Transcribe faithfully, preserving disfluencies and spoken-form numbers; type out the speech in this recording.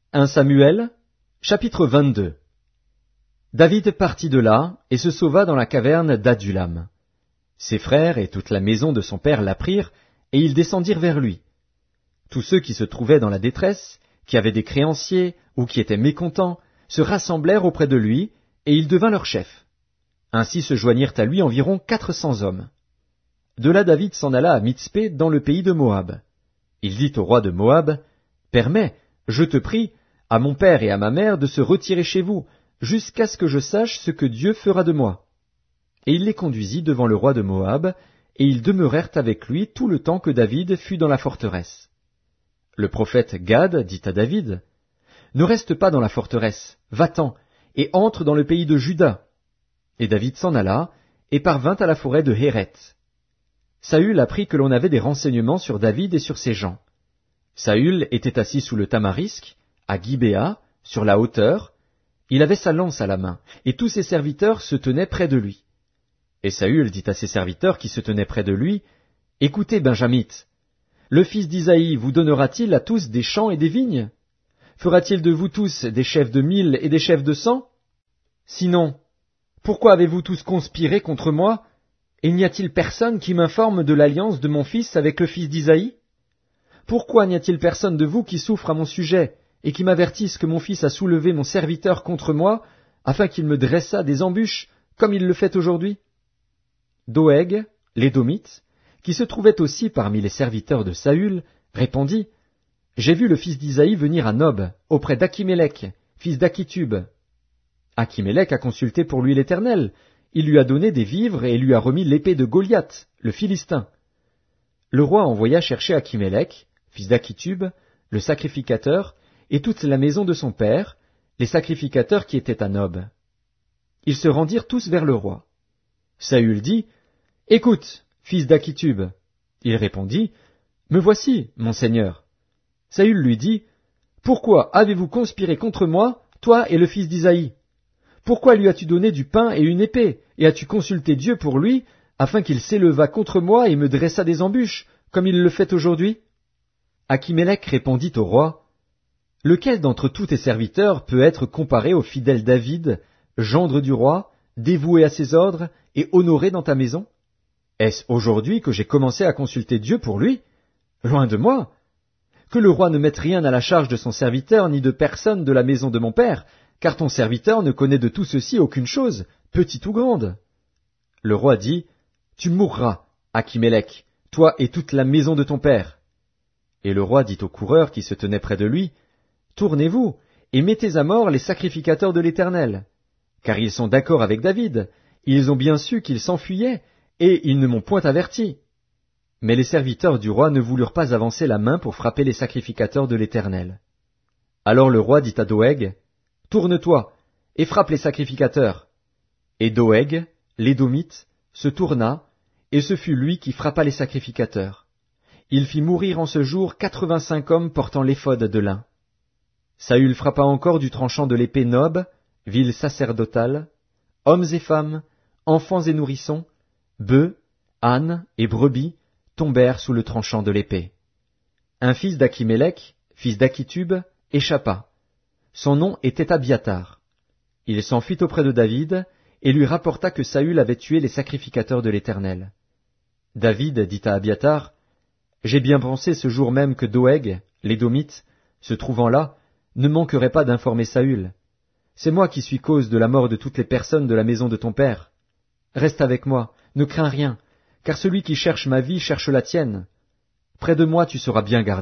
un Samuel, chapitre vingt-deux. David partit de là et se sauva dans la caverne d'Adullam. Ses frères et toute la maison de son père l'apprirent, et ils descendirent vers lui. Tous ceux qui se trouvaient dans la détresse, qui avaient des créanciers ou qui étaient mécontents, se rassemblèrent auprès de lui, et il devint leur chef. Ainsi se joignirent à lui environ quatre cents hommes. De là David s'en alla à Mitzpé dans le pays de Moab. Il dit au roi de Moab, « Permets, je te prie, à mon père et à ma mère de se retirer chez vous, jusqu'à ce que je sache ce que Dieu fera de moi. » Et il les conduisit devant le roi de Moab, et ils demeurèrent avec lui tout le temps que David fut dans la forteresse. Le prophète Gad dit à David, « Ne reste pas dans la forteresse, va-t'en, et entre dans le pays de Juda. » Et David s'en alla, et parvint à la forêt de Héret. Saül apprit que l'on avait des renseignements sur David et sur ses gens. Saül était assis sous le tamarisque, à Gibéa, sur la hauteur. Il avait sa lance à la main, et tous ses serviteurs se tenaient près de lui. Et Saül dit à ses serviteurs qui se tenaient près de lui, « Écoutez, Benjamites, le fils d'Isaïe vous donnera-t-il à tous des champs et des vignes? Fera-t-il de vous tous des chefs de mille et des chefs de cent? Sinon, pourquoi avez-vous tous conspiré contre moi, et n'y a-t-il personne qui m'informe de l'alliance de mon fils avec le fils d'Isaïe? Pourquoi n'y a-t-il personne de vous qui souffre à mon sujet, et qui m'avertisse que mon fils a soulevé mon serviteur contre moi, afin qu'il me dressât des embûches, comme il le fait aujourd'hui? » Doeg, l'Édomite, qui se trouvait aussi parmi les serviteurs de Saül, répondit, « J'ai vu le fils d'Isaïe venir à Nob, auprès d'Akimélec, fils d'Akitub. Akimélec a consulté pour lui l'Éternel, il lui a donné des vivres et lui a remis l'épée de Goliath, le Philistin. » Le roi envoya chercher Akimélec, fils d'Akitub, le sacrificateur, et toute la maison de son père, les sacrificateurs qui étaient à Nob. Ils se rendirent tous vers le roi. Saül dit, « Écoute, fils d'Akitub. » Il répondit, « Me voici, mon seigneur. » Saül lui dit, « Pourquoi avez-vous conspiré contre moi, toi et le fils d'Isaïe? Pourquoi lui as-tu donné du pain et une épée, et as-tu consulté Dieu pour lui, afin qu'il s'élevât contre moi et me dressât des embûches, comme il le fait aujourd'hui? » Akimélec répondit au roi, « Lequel d'entre tous tes serviteurs peut être comparé au fidèle David, gendre du roi, dévoué à ses ordres et honoré dans ta maison? Est-ce aujourd'hui que j'ai commencé à consulter Dieu pour lui? Loin de moi! Que le roi ne mette rien à la charge de son serviteur ni de personne de la maison de mon père, car ton serviteur ne connaît de tout ceci aucune chose, petite ou grande. » Le roi dit, « Tu mourras, Akimélec, toi et toute la maison de ton père. » Et le roi dit aux coureurs qui se tenaient près de lui, « Tournez-vous, et mettez à mort les sacrificateurs de l'Éternel. Car ils sont d'accord avec David, ils ont bien su qu'il s'enfuyait, et ils ne m'ont point averti. » Mais les serviteurs du roi ne voulurent pas avancer la main pour frapper les sacrificateurs de l'Éternel. Alors le roi dit à Doeg, « Tourne-toi, et frappe les sacrificateurs. » Et Doeg, l'Édomite, se tourna, et ce fut lui qui frappa les sacrificateurs. Il fit mourir en ce jour quatre-vingt-cinq hommes portant l'éphod de lin. Saül frappa encore du tranchant de l'épée Nob, ville sacerdotale, hommes et femmes, enfants et nourrissons, bœufs, ânes et brebis tombèrent sous le tranchant de l'épée. Un fils d'Akimélec, fils d'Akitub, échappa. Son nom était Abiatar. Il s'enfuit auprès de David, et lui rapporta que Saül avait tué les sacrificateurs de l'Éternel. David dit à Abiatar, « J'ai bien pensé ce jour même que Doeg, l'Édomite, se trouvant là, ne manquerait pas d'informer Saül. C'est moi qui suis cause de la mort de toutes les personnes de la maison de ton père. Reste avec moi, ne crains rien, car celui qui cherche ma vie cherche la tienne. Près de moi tu seras bien gardé. »